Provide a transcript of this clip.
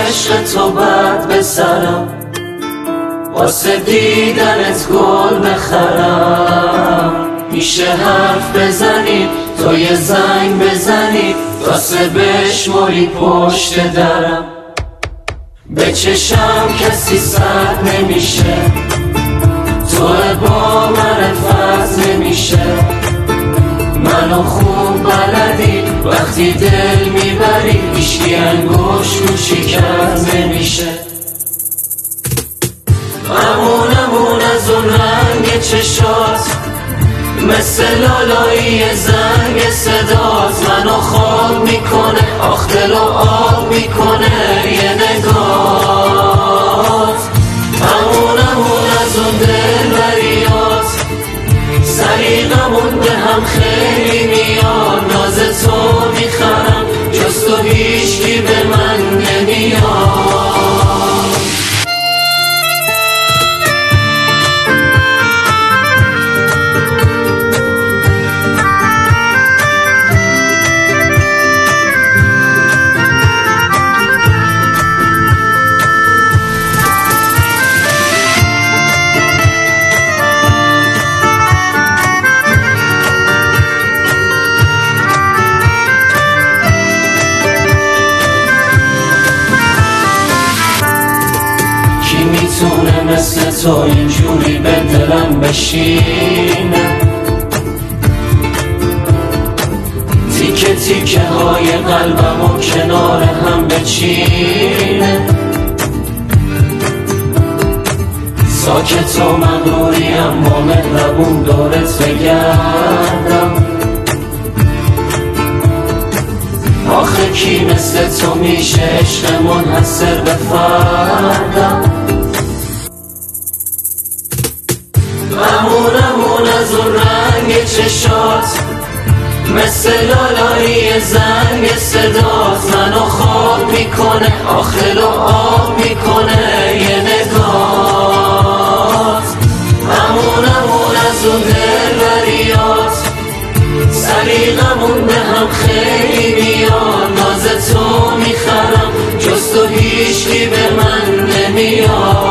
عشق تو بد به سرم، واسه دیدنت گل بخرم. میشه حرف بزنی تو یه زنگ بزنی واسه بشماری پشت درم. به چشم کسی سد نمیشه، تو با من فرض نمیشه. منو خوب بلدی وقتی دل میبری، هیچکی انگوش رو شکست نمیشه. امون از اون رنگ چشات، مثل لالایی زنگ صدات منو خواب میکنه، آخ دلو آب میکنه یه نگات. امون از اون دلبریات، سریقمون به هم خیلی میاد. ناز تو میخرم جز تو هیچکی به من نمیاد. میتونه مثل تو اینجوری به دلم بشینه، تیکه تیکه های قلبم و کنار هم بچینه. ساکت و مغروریم با مهربون دورت بگردم. آخه کی مثل تو میشه عشق منحصر به فردم. امون از اون رنگ چشات، مثل لالایی زنگ صدات منو خواب میکنه، آخر و آب میکنه یه نگات. امون از اون دلبریات، سریقمون به هم خیلی میاد. ناز تو میخرم جز تو هیچکی به من نمیاد.